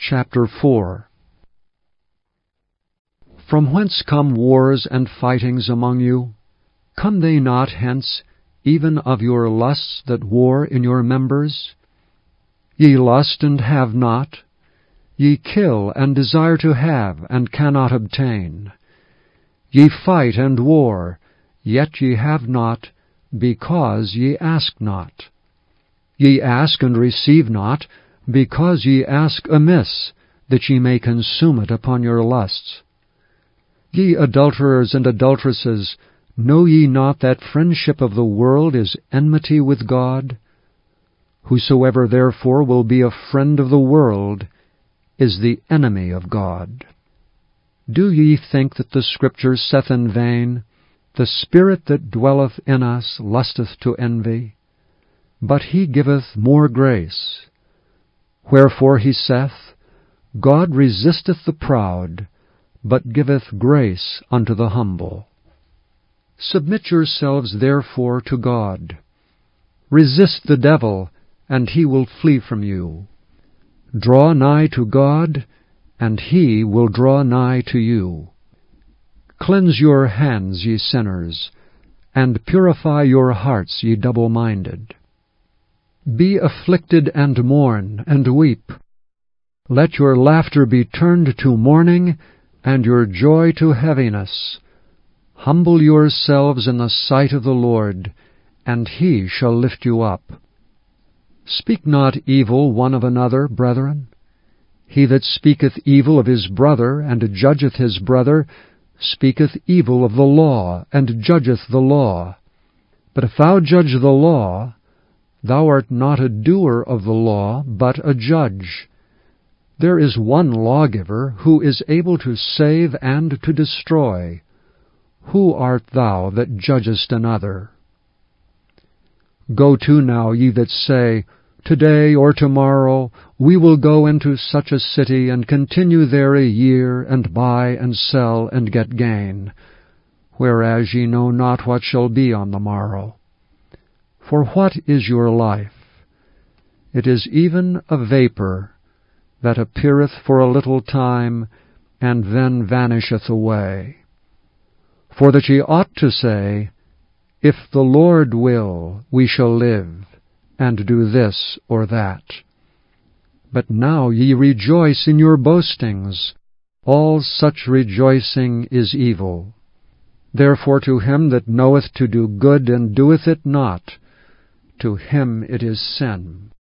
chapter 4. From whence come wars and fightings among you? Come they not hence, even of your lusts that war in your members? Ye lust and have not. Ye kill and desire to have, and cannot obtain. Ye fight and war, yet ye have not, because ye ask not. Ye ask and receive not, because ye ask amiss, that ye may consume it upon your lusts. Ye adulterers and adulteresses, know ye not that friendship of the world is enmity with God? Whosoever therefore will be a friend of the world is the enemy of God. Do ye think that the Scripture saith in vain, The Spirit that dwelleth in us lusteth to envy? But he giveth more grace. Wherefore he saith, God resisteth the proud, but giveth grace unto the humble. Submit yourselves therefore to God. Resist the devil, and he will flee from you. Draw nigh to God, and he will draw nigh to you. Cleanse your hands, ye sinners, and purify your hearts, ye double-minded. Be afflicted and mourn, and weep. Let your laughter be turned to mourning, and your joy to heaviness. Humble yourselves in the sight of the Lord, and he shall lift you up. Speak not evil one of another, brethren. He that speaketh evil of his brother, and judgeth his brother, speaketh evil of the law, and judgeth the law. But if thou judge the law, thou art not a doer of the law, but a judge. There is one lawgiver, who is able to save and to destroy. Who art thou that judgest another? Go to now, ye that say, Today or tomorrow we will go into such a city, and continue there a year, and buy and sell, and get gain, whereas ye know not what shall be on the morrow. For what is your life? It is even a vapor, that appeareth for a little time, and then vanisheth away. For that ye ought to say, If the Lord will, we shall live, and do this or that. But now ye rejoice in your boastings. All such rejoicing is evil. Therefore to him that knoweth to do good and doeth it not, to him it is sin.